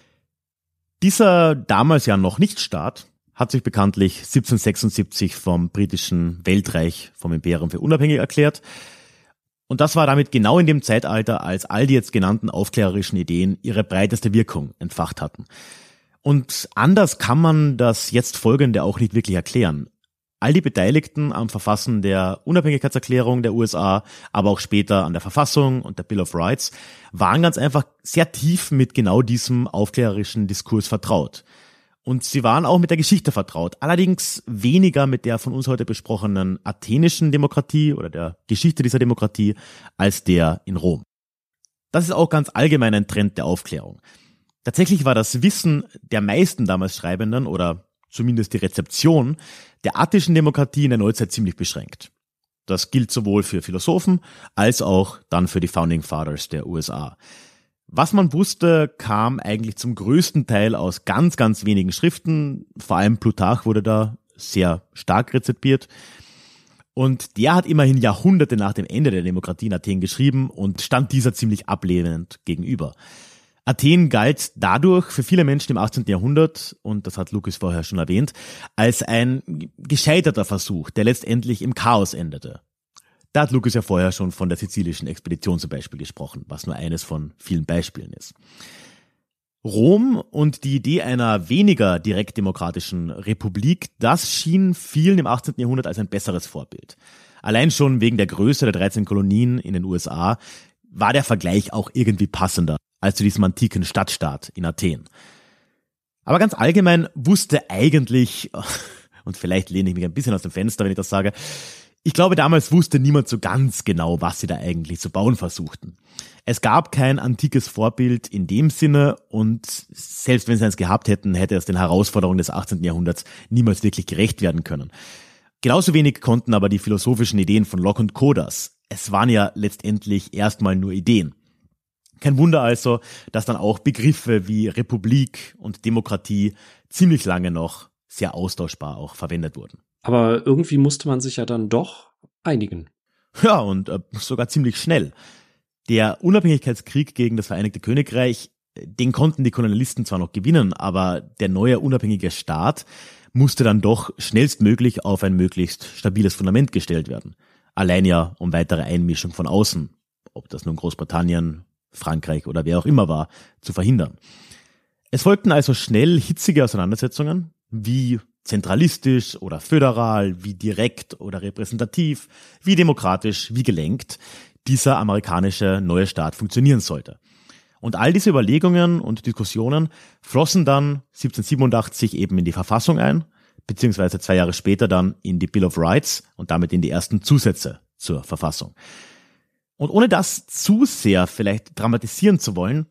Dieser damals ja noch Nichtstaat hat sich bekanntlich 1776 vom britischen Weltreich, vom Imperium für unabhängig erklärt. Und das war damit genau in dem Zeitalter, als all die jetzt genannten aufklärerischen Ideen ihre breiteste Wirkung entfacht hatten. Und anders kann man das jetzt Folgende auch nicht wirklich erklären. All die Beteiligten am Verfassen der Unabhängigkeitserklärung der USA, aber auch später an der Verfassung und der Bill of Rights, waren ganz einfach sehr tief mit genau diesem aufklärerischen Diskurs vertraut. Und sie waren auch mit der Geschichte vertraut, allerdings weniger mit der von uns heute besprochenen athenischen Demokratie oder der Geschichte dieser Demokratie als der in Rom. Das ist auch ganz allgemein ein Trend der Aufklärung. Tatsächlich war das Wissen der meisten damals Schreibenden oder zumindest die Rezeption der attischen Demokratie in der Neuzeit ziemlich beschränkt. Das gilt sowohl für Philosophen als auch dann für die Founding Fathers der USA. Was man wusste, kam eigentlich zum größten Teil aus ganz, ganz wenigen Schriften. Vor allem Plutarch wurde da sehr stark rezipiert. Und der hat immerhin Jahrhunderte nach dem Ende der Demokratie in Athen geschrieben und stand dieser ziemlich ablehnend gegenüber. Athen galt dadurch für viele Menschen im 18. Jahrhundert, und das hat Lukas vorher schon erwähnt, als ein gescheiterter Versuch, der letztendlich im Chaos endete. Da hat Lukas ja vorher schon von der sizilischen Expedition zum Beispiel gesprochen, was nur eines von vielen Beispielen ist. Rom und die Idee einer weniger direktdemokratischen Republik, das schien vielen im 18. Jahrhundert als ein besseres Vorbild. Allein schon wegen der Größe der 13 Kolonien in den USA war der Vergleich auch irgendwie passender als zu diesem antiken Stadtstaat in Athen. Aber ganz allgemein wusste eigentlich, und vielleicht lehne ich mich ein bisschen aus dem Fenster, wenn ich das sage, ich glaube, damals wusste niemand so ganz genau, was sie da eigentlich zu bauen versuchten. Es gab kein antikes Vorbild in dem Sinne und selbst wenn sie eins gehabt hätten, hätte es den Herausforderungen des 18. Jahrhunderts niemals wirklich gerecht werden können. Genauso wenig konnten aber die philosophischen Ideen von Locke und Co. das. Es waren ja letztendlich erstmal nur Ideen. Kein Wunder also, dass dann auch Begriffe wie Republik und Demokratie ziemlich lange noch sehr austauschbar auch verwendet wurden. Aber irgendwie musste man sich ja dann doch einigen. Ja, und sogar ziemlich schnell. Der Unabhängigkeitskrieg gegen das Vereinigte Königreich, den konnten die Kolonialisten zwar noch gewinnen, aber der neue unabhängige Staat musste dann doch schnellstmöglich auf ein möglichst stabiles Fundament gestellt werden. Allein ja um weitere Einmischung von außen, ob das nun Großbritannien, Frankreich oder wer auch immer war, zu verhindern. Es folgten also schnell hitzige Auseinandersetzungen, wie zentralistisch oder föderal, wie direkt oder repräsentativ, wie demokratisch, wie gelenkt dieser amerikanische neue Staat funktionieren sollte. Und all diese Überlegungen und Diskussionen flossen dann 1787 eben in die Verfassung ein, beziehungsweise 2 Jahre später dann in die Bill of Rights und damit in die ersten Zusätze zur Verfassung. Und ohne das zu sehr vielleicht dramatisieren zu wollen,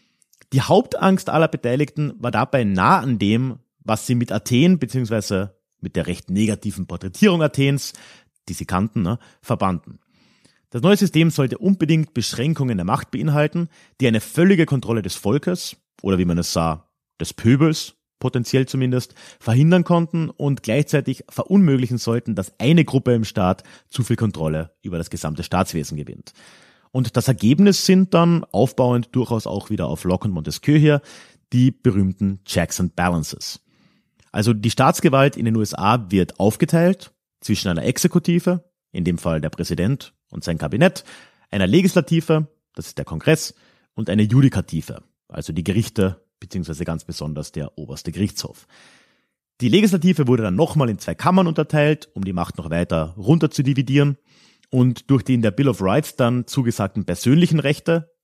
die Hauptangst aller Beteiligten war dabei nah an dem, was sie mit Athen beziehungsweise mit der recht negativen Porträtierung Athens, die sie kannten, verbanden. Das neue System sollte unbedingt Beschränkungen der Macht beinhalten, die eine völlige Kontrolle des Volkes, oder wie man es sah, des Pöbels, potenziell zumindest, verhindern konnten und gleichzeitig verunmöglichen sollten, dass eine Gruppe im Staat zu viel Kontrolle über das gesamte Staatswesen gewinnt. Und das Ergebnis sind dann, aufbauend durchaus auch wieder auf Locke und Montesquieu hier, die berühmten Checks and Balances. Also die Staatsgewalt in den USA wird aufgeteilt zwischen einer Exekutive, in dem Fall der Präsident und sein Kabinett, einer Legislative, das ist der Kongress, und eine Judikative, also die Gerichte, beziehungsweise ganz besonders der oberste Gerichtshof. Die Legislative wurde dann nochmal in 2 Kammern unterteilt, um die Macht noch weiter runter zu dividieren. Und durch die in der Bill of Rights dann zugesagten persönlichen Rechte,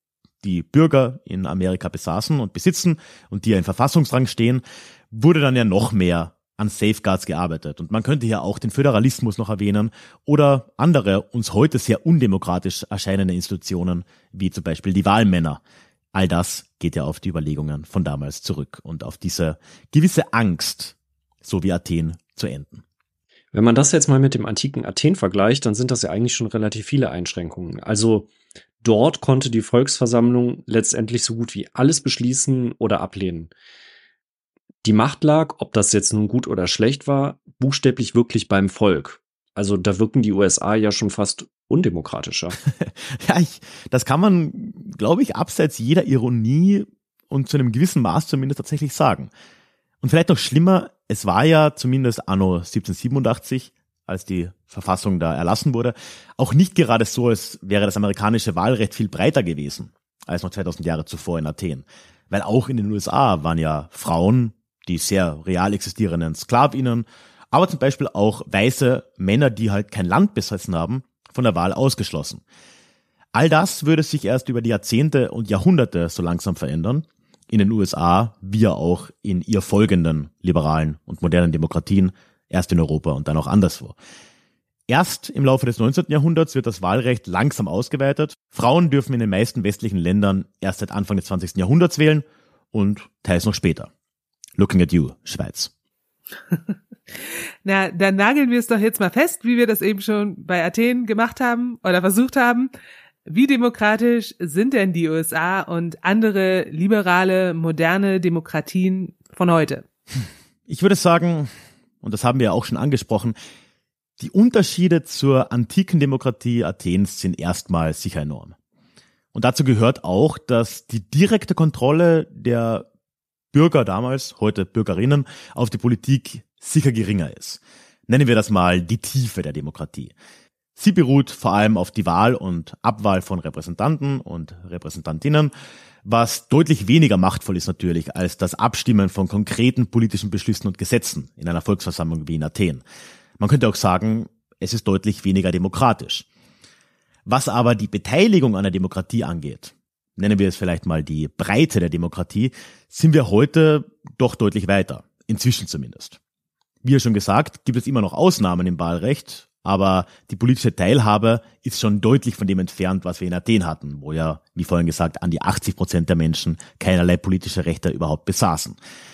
die Bürger in Amerika besaßen und besitzen und die ja in Verfassungsrang stehen, wurde dann ja noch mehr an Safeguards gearbeitet. Und man könnte hier auch den Föderalismus noch erwähnen oder andere uns heute sehr undemokratisch erscheinende Institutionen, wie zum Beispiel die Wahlmänner. All das geht ja auf die Überlegungen von damals zurück und auf diese gewisse Angst, so wie Athen zu enden. Wenn man das jetzt mal mit dem antiken Athen vergleicht, dann sind das ja eigentlich schon relativ viele Einschränkungen. Also dort konnte die Volksversammlung letztendlich so gut wie alles beschließen oder ablehnen. Die Macht lag, ob das jetzt nun gut oder schlecht war, buchstäblich wirklich beim Volk. Also da wirken die USA ja schon fast undemokratischer. Ja, das kann man, glaube ich, abseits jeder Ironie und zu einem gewissen Maß zumindest tatsächlich sagen. Und vielleicht noch schlimmer, es war ja zumindest anno 1787, als die Verfassung da erlassen wurde, auch nicht gerade so, als wäre das amerikanische Wahlrecht viel breiter gewesen als noch 2000 Jahre zuvor in Athen. Weil auch in den USA waren ja Frauen, die sehr real existierenden SklavInnen, aber zum Beispiel auch weiße Männer, die halt kein Land besessen haben, von der Wahl ausgeschlossen. All das würde sich erst über die Jahrzehnte und Jahrhunderte so langsam verändern, in den USA wie auch in ihr folgenden liberalen und modernen Demokratien, erst in Europa und dann auch anderswo. Erst im Laufe des 19. Jahrhunderts wird das Wahlrecht langsam ausgeweitet. Frauen dürfen in den meisten westlichen Ländern erst seit Anfang des 20. Jahrhunderts wählen und teils noch später. Looking at you, Schweiz. Na, dann nageln wir es doch jetzt mal fest, wie wir das eben schon bei Athen gemacht haben oder versucht haben. Wie demokratisch sind denn die USA und andere liberale, moderne Demokratien von heute? Ich würde sagen, und das haben wir ja auch schon angesprochen, die Unterschiede zur antiken Demokratie Athens sind erstmal sicher enorm. Und dazu gehört auch, dass die direkte Kontrolle der Bürger damals, heute Bürgerinnen, auf die Politik sicher geringer ist. Nennen wir das mal die Tiefe der Demokratie. Sie beruht vor allem auf die Wahl und Abwahl von Repräsentanten und Repräsentantinnen, was deutlich weniger machtvoll ist natürlich als das Abstimmen von konkreten politischen Beschlüssen und Gesetzen in einer Volksversammlung wie in Athen. Man könnte auch sagen, es ist deutlich weniger demokratisch. Was aber die Beteiligung an der Demokratie angeht, nennen wir es vielleicht mal die Breite der Demokratie, sind wir heute doch deutlich weiter, inzwischen zumindest. Wie ja schon gesagt, gibt es immer noch Ausnahmen im Wahlrecht, aber die politische Teilhabe ist schon deutlich von dem entfernt, was wir in Athen hatten, wo ja, wie vorhin gesagt, an die 80% der Menschen keinerlei politische Rechte überhaupt besaßen.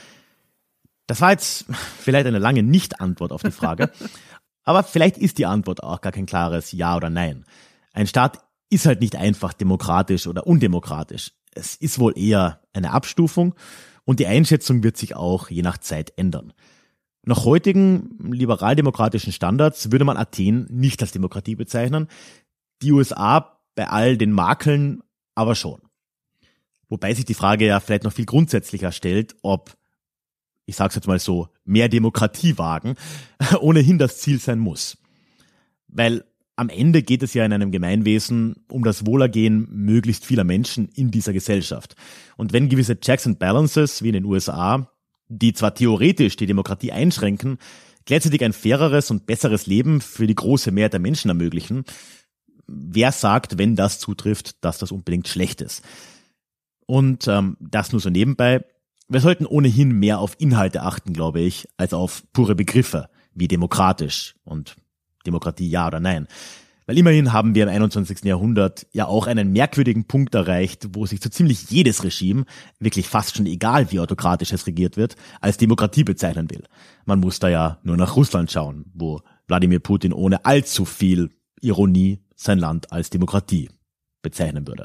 Das war jetzt vielleicht eine lange Nicht-Antwort auf die Frage, aber vielleicht ist die Antwort auch gar kein klares Ja oder Nein. Ein Staat ist halt nicht einfach demokratisch oder undemokratisch. Es ist wohl eher eine Abstufung und die Einschätzung wird sich auch je nach Zeit ändern. Nach heutigen liberaldemokratischen Standards würde man Athen nicht als Demokratie bezeichnen, die USA bei all den Makeln aber schon. Wobei sich die Frage ja vielleicht noch viel grundsätzlicher stellt, ob, ich sag's jetzt mal so, mehr Demokratie wagen ohnehin das Ziel sein muss. Weil am Ende geht es ja in einem Gemeinwesen um das Wohlergehen möglichst vieler Menschen in dieser Gesellschaft. Und wenn gewisse Checks and Balances wie in den USA, die zwar theoretisch die Demokratie einschränken, gleichzeitig ein faireres und besseres Leben für die große Mehrheit der Menschen ermöglichen, wer sagt, wenn das zutrifft, dass das unbedingt schlecht ist? Und das nur so nebenbei. Wir sollten ohnehin mehr auf Inhalte achten, glaube ich, als auf pure Begriffe wie demokratisch und Demokratie ja oder nein. Weil immerhin haben wir im 21. Jahrhundert ja auch einen merkwürdigen Punkt erreicht, wo sich so ziemlich jedes Regime, wirklich fast schon egal wie autokratisch es regiert wird, als Demokratie bezeichnen will. Man muss da ja nur nach Russland schauen, wo Wladimir Putin ohne allzu viel Ironie sein Land als Demokratie bezeichnen würde.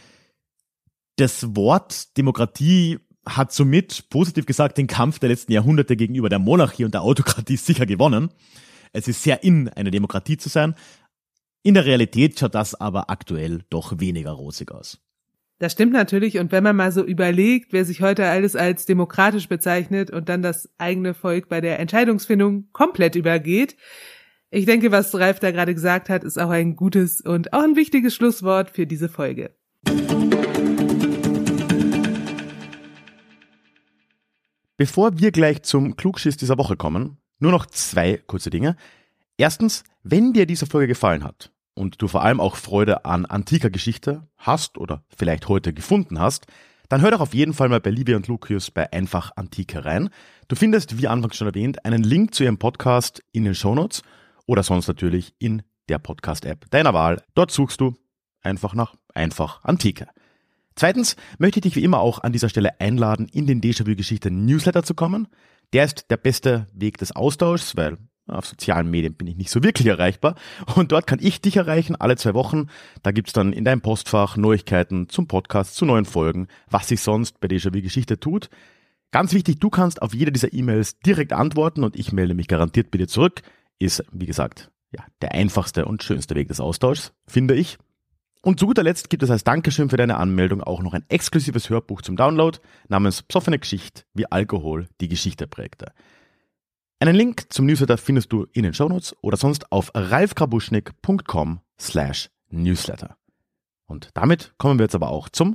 Das Wort Demokratie hat somit, positiv gesagt, den Kampf der letzten Jahrhunderte gegenüber der Monarchie und der Autokratie sicher gewonnen. Es ist sehr in, eine Demokratie zu sein. In der Realität schaut das aber aktuell doch weniger rosig aus. Das stimmt natürlich. Und wenn man mal so überlegt, wer sich heute alles als demokratisch bezeichnet und dann das eigene Volk bei der Entscheidungsfindung komplett übergeht, ich denke, was Ralf da gerade gesagt hat, ist auch ein gutes und auch ein wichtiges Schlusswort für diese Folge. Bevor wir gleich zum Klugschiss dieser Woche kommen, nur noch 2 kurze Dinge. Erstens, wenn dir diese Folge gefallen hat, und du vor allem auch Freude an antiker Geschichte hast oder vielleicht heute gefunden hast, dann hör doch auf jeden Fall mal bei Livia und Lucius bei Einfach Antike rein. Du findest, wie anfangs schon erwähnt, einen Link zu ihrem Podcast in den Shownotes oder sonst natürlich in der Podcast-App deiner Wahl. Dort suchst du einfach nach Einfach Antike. Zweitens möchte ich dich wie immer auch an dieser Stelle einladen, in den Déjà-vu-Geschichte-Newsletter zu kommen. Der ist der beste Weg des Austauschs, weil auf sozialen Medien bin ich nicht so wirklich erreichbar. Und dort kann ich dich erreichen, alle 2 Wochen. Da gibt's dann in deinem Postfach Neuigkeiten zum Podcast, zu neuen Folgen, was sich sonst bei Déjà-vu-Geschichte tut. Ganz wichtig, du kannst auf jede dieser E-Mails direkt antworten und ich melde mich garantiert bei dir zurück. Ist, wie gesagt, ja, der einfachste und schönste Weg des Austauschs, finde ich. Und zu guter Letzt gibt es als Dankeschön für deine Anmeldung auch noch ein exklusives Hörbuch zum Download namens Psoffene Geschichte, wie Alkohol die Geschichte prägte. Einen Link zum Newsletter findest du in den Shownotes oder sonst auf ralfgrabuschnik.com/newsletter. Und damit kommen wir jetzt aber auch zum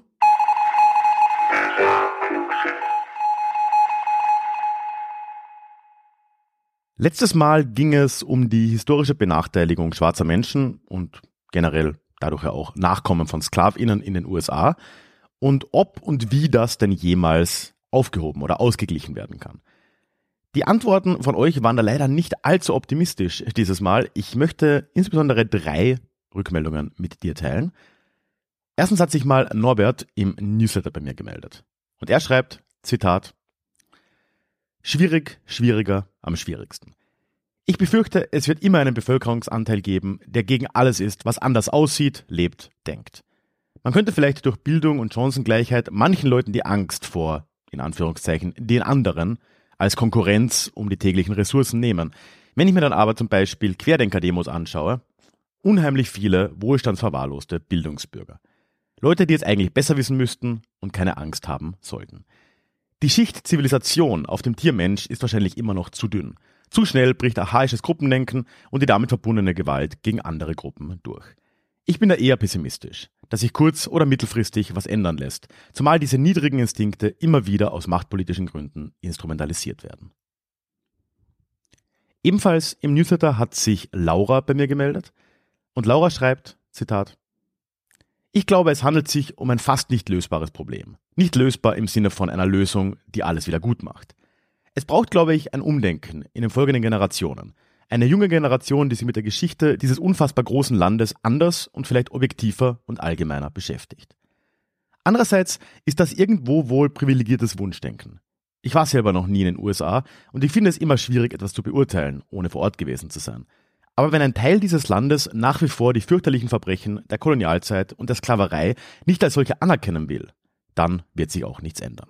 Letztes Mal ging es um die historische Benachteiligung schwarzer Menschen und generell dadurch ja auch Nachkommen von SklavInnen in den USA und ob und wie das denn jemals aufgehoben oder ausgeglichen werden kann. Die Antworten von euch waren da leider nicht allzu optimistisch dieses Mal. Ich möchte insbesondere 3 Rückmeldungen mit dir teilen. Erstens hat sich mal Norbert im Newsletter bei mir gemeldet. Und er schreibt, Zitat, schwierig, schwieriger, am schwierigsten. Ich befürchte, es wird immer einen Bevölkerungsanteil geben, der gegen alles ist, was anders aussieht, lebt, denkt. Man könnte vielleicht durch Bildung und Chancengleichheit manchen Leuten die Angst vor, in Anführungszeichen, den anderen als Konkurrenz um die täglichen Ressourcen nehmen. Wenn ich mir dann aber zum Beispiel Querdenker-Demos anschaue, unheimlich viele wohlstandsverwahrloste Bildungsbürger. Leute, die es eigentlich besser wissen müssten und keine Angst haben sollten. Die Schicht Zivilisation auf dem Tiermensch ist wahrscheinlich immer noch zu dünn. Zu schnell bricht archaisches Gruppendenken und die damit verbundene Gewalt gegen andere Gruppen durch. Ich bin da eher pessimistisch, dass sich kurz- oder mittelfristig was ändern lässt, zumal diese niedrigen Instinkte immer wieder aus machtpolitischen Gründen instrumentalisiert werden. Ebenfalls im Newsletter hat sich Laura bei mir gemeldet und Laura schreibt, Zitat, ich glaube, es handelt sich um ein fast nicht lösbares Problem. Nicht lösbar im Sinne von einer Lösung, die alles wieder gut macht. Es braucht, glaube ich, ein Umdenken in den folgenden Generationen. Eine junge Generation, die sich mit der Geschichte dieses unfassbar großen Landes anders und vielleicht objektiver und allgemeiner beschäftigt. Andererseits ist das irgendwo wohl privilegiertes Wunschdenken. Ich war selber noch nie in den USA und ich finde es immer schwierig, etwas zu beurteilen, ohne vor Ort gewesen zu sein. Aber wenn ein Teil dieses Landes nach wie vor die fürchterlichen Verbrechen der Kolonialzeit und der Sklaverei nicht als solche anerkennen will, dann wird sich auch nichts ändern.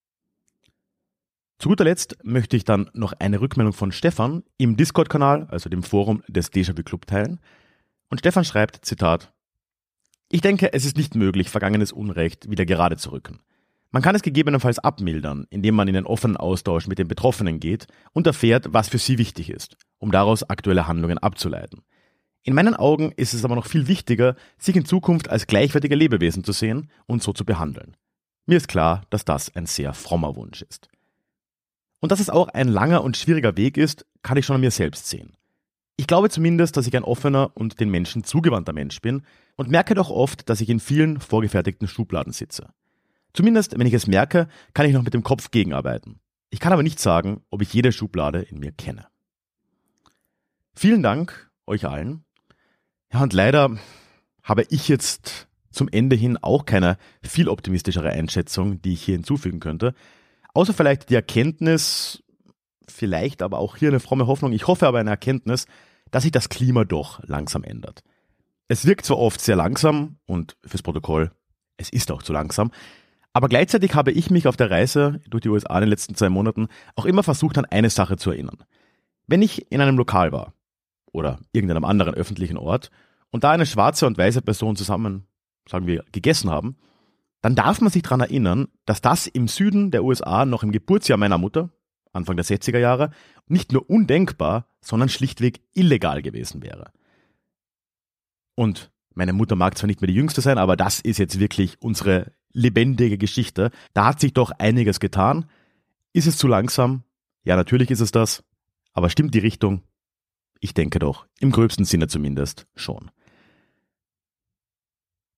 Zu guter Letzt möchte ich dann noch eine Rückmeldung von Stefan im Discord-Kanal, also dem Forum des Déjà-vu Club, teilen. Und Stefan schreibt, Zitat, ich denke, es ist nicht möglich, vergangenes Unrecht wieder gerade zu rücken. Man kann es gegebenenfalls abmildern, indem man in einen offenen Austausch mit den Betroffenen geht und erfährt, was für sie wichtig ist, um daraus aktuelle Handlungen abzuleiten. In meinen Augen ist es aber noch viel wichtiger, sich in Zukunft als gleichwertige Lebewesen zu sehen und so zu behandeln. Mir ist klar, dass das ein sehr frommer Wunsch ist. Und dass es auch ein langer und schwieriger Weg ist, kann ich schon an mir selbst sehen. Ich glaube zumindest, dass ich ein offener und den Menschen zugewandter Mensch bin und merke doch oft, dass ich in vielen vorgefertigten Schubladen sitze. Zumindest, wenn ich es merke, kann ich noch mit dem Kopf gegenarbeiten. Ich kann aber nicht sagen, ob ich jede Schublade in mir kenne. Vielen Dank euch allen. Ja, und leider habe ich jetzt zum Ende hin auch keine viel optimistischere Einschätzung, die ich hier hinzufügen könnte. Außer vielleicht die Erkenntnis, vielleicht aber auch hier eine fromme Hoffnung, ich hoffe aber eine Erkenntnis, dass sich das Klima doch langsam ändert. Es wirkt zwar oft sehr langsam und fürs Protokoll, es ist auch zu langsam, aber gleichzeitig habe ich mich auf der Reise durch die USA in den letzten 2 Monaten auch immer versucht, an eine Sache zu erinnern. Wenn ich in einem Lokal war oder irgendeinem anderen öffentlichen Ort und da eine schwarze und weiße Person zusammen, sagen wir, gegessen haben, dann darf man sich daran erinnern, dass das im Süden der USA noch im Geburtsjahr meiner Mutter, Anfang der 60er Jahre, nicht nur undenkbar, sondern schlichtweg illegal gewesen wäre. Und meine Mutter mag zwar nicht mehr die Jüngste sein, aber das ist jetzt wirklich unsere lebendige Geschichte. Da hat sich doch einiges getan. Ist es zu langsam? Ja, natürlich ist es das. Aber stimmt die Richtung? Ich denke doch, im gröbsten Sinne zumindest schon.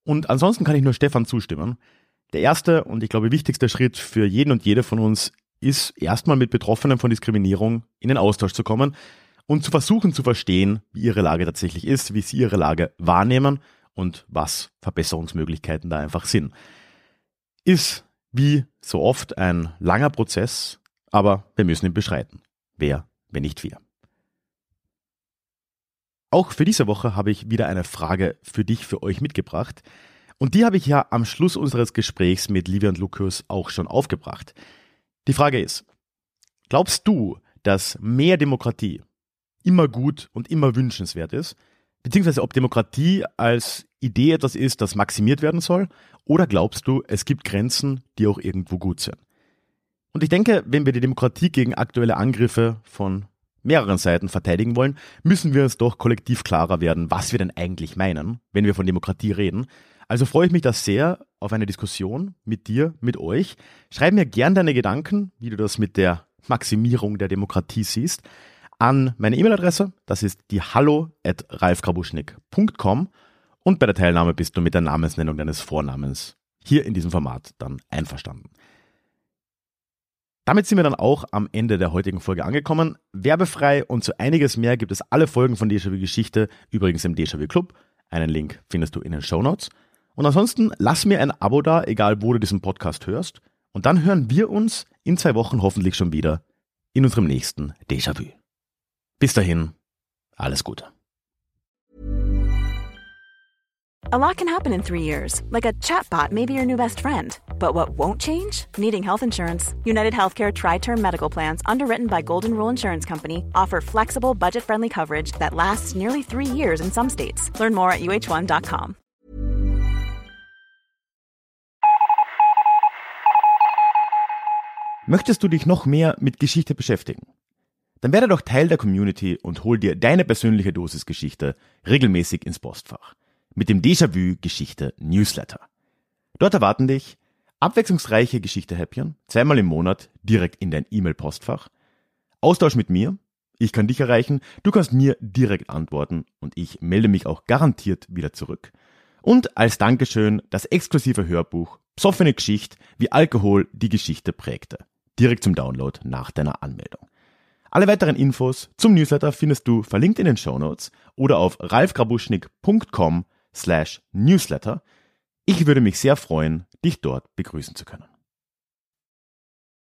Und ansonsten kann ich nur Stefan zustimmen. Der erste und ich glaube wichtigste Schritt für jeden und jede von uns ist, erstmal mit Betroffenen von Diskriminierung in den Austausch zu kommen und zu versuchen zu verstehen, wie ihre Lage tatsächlich ist, wie sie ihre Lage wahrnehmen und was Verbesserungsmöglichkeiten da einfach sind. Ist wie so oft ein langer Prozess, aber wir müssen ihn beschreiten. Wer, wenn nicht wir? Auch für diese Woche habe ich wieder eine Frage für dich, für euch mitgebracht. Und die habe ich ja am Schluss unseres Gesprächs mit Livia und Lukas auch schon aufgebracht. Die Frage ist, glaubst du, dass mehr Demokratie immer gut und immer wünschenswert ist? Beziehungsweise ob Demokratie als Idee etwas ist, das maximiert werden soll? Oder glaubst du, es gibt Grenzen, die auch irgendwo gut sind? Und ich denke, wenn wir die Demokratie gegen aktuelle Angriffe von mehreren Seiten verteidigen wollen, müssen wir uns doch kollektiv klarer werden, was wir denn eigentlich meinen, wenn wir von Demokratie reden. Also freue ich mich da sehr auf eine Diskussion mit dir, mit euch. Schreib mir gern deine Gedanken, wie du das mit der Maximierung der Demokratie siehst, an meine E-Mail-Adresse. Das ist die hallo@ralfgrabuschnick.com und bei der Teilnahme bist du mit der Namensnennung deines Vornamens hier in diesem Format dann einverstanden. Damit sind wir dann auch am Ende der heutigen Folge angekommen. Werbefrei und so einiges mehr gibt es alle Folgen von Déjà-vu Geschichte, übrigens im Déjà-vu Club. Einen Link findest du in den Shownotes. Und ansonsten lass mir ein Abo da, egal wo du diesen Podcast hörst. Und dann hören wir uns in 2 Wochen hoffentlich schon wieder in unserem nächsten Déjà-vu. Bis dahin, alles Gute. A lot can happen in 3 years, like a chatbot may be your new best friend. But what won't change? Needing health insurance. United Healthcare Tri-Term Medical Plans, underwritten by Golden Rule Insurance Company, offer flexible, budget-friendly coverage that lasts nearly 3 years in some states. Learn more at uh1.com. Möchtest du dich noch mehr mit Geschichte beschäftigen? Dann werde doch Teil der Community und hol dir deine persönliche Dosis Geschichte regelmäßig ins Postfach. Mit dem Déjà-vu Geschichte Newsletter. Dort erwarten dich abwechslungsreiche Geschichte-Häppchen, 2-mal im Monat direkt in dein E-Mail-Postfach. Austausch mit mir, ich kann dich erreichen, du kannst mir direkt antworten und ich melde mich auch garantiert wieder zurück. Und als Dankeschön das exklusive Hörbuch Psoffene Geschichte, wie Alkohol die Geschichte prägte. Direkt zum Download nach deiner Anmeldung. Alle weiteren Infos zum Newsletter findest du verlinkt in den Shownotes oder auf ralfgrabuschnick.com/newsletter. Ich würde mich sehr freuen, dich dort begrüßen zu können.